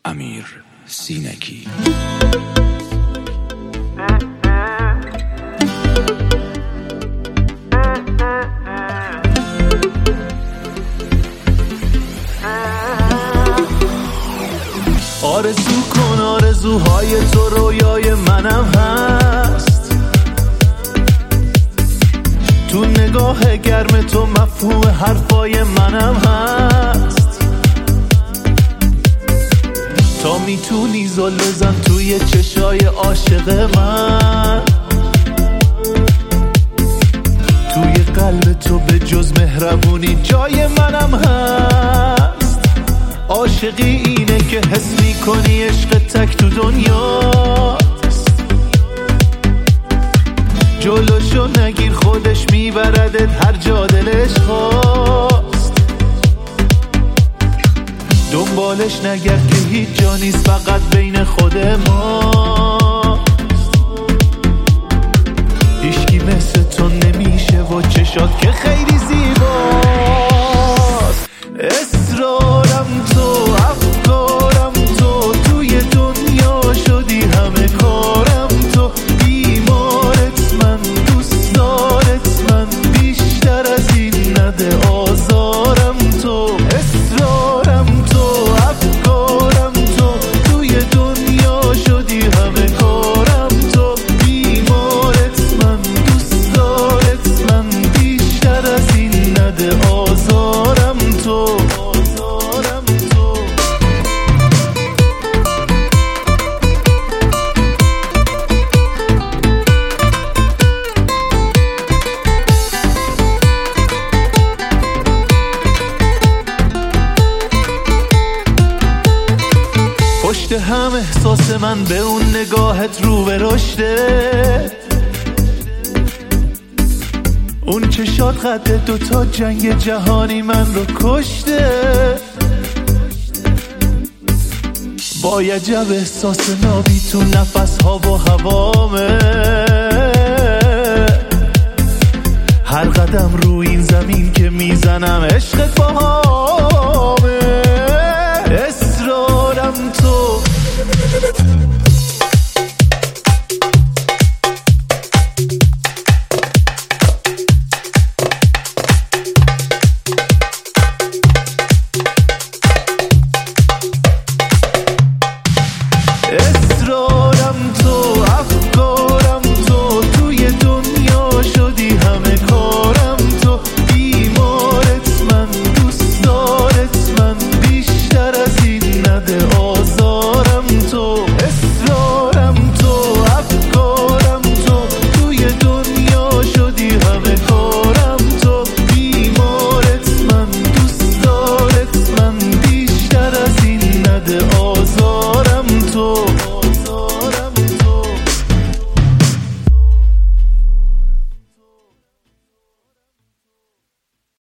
امیر سینکی. آرزو کن آرزوهای تو رویای منم هست، تو نگاه گرم تو مفهوم حرفای منم هست. تا میتونی زل بزن توی چشای عاشق من، توی قلب تو به جز مهربونی جای منم هست. عاشقی اینه که حس میکنی عشق تک تو دنیاست، جلوشو نگیر خودش میبردت هر جا دلش خواست. دنبالش نگرد که هیچ جا نیست فقط بین خود ما. هیچکی مثل تو نمیشه و چشات که خیلی زیباست. اصرارم تو افکارم تو، توی دنیا شدی همه کارم تو. بیمارت من دوست دارت من، بیشتر از این نده آزارم تو. اصرارم تو افکارم تو، توی دنیا شدی همه کارم تو. بیمارت من دوست دارت من، بیشتر از این نده آزارم تو. پشت هم احساس من به اون نگاهت رو به رشده، اون چشات قد دوتا جنگ جهانی من رو کشته. با یه جب احساس نابی تو نفس ها و هوامه، هر قدم رو این زمین که میزنم عشقت باهامه.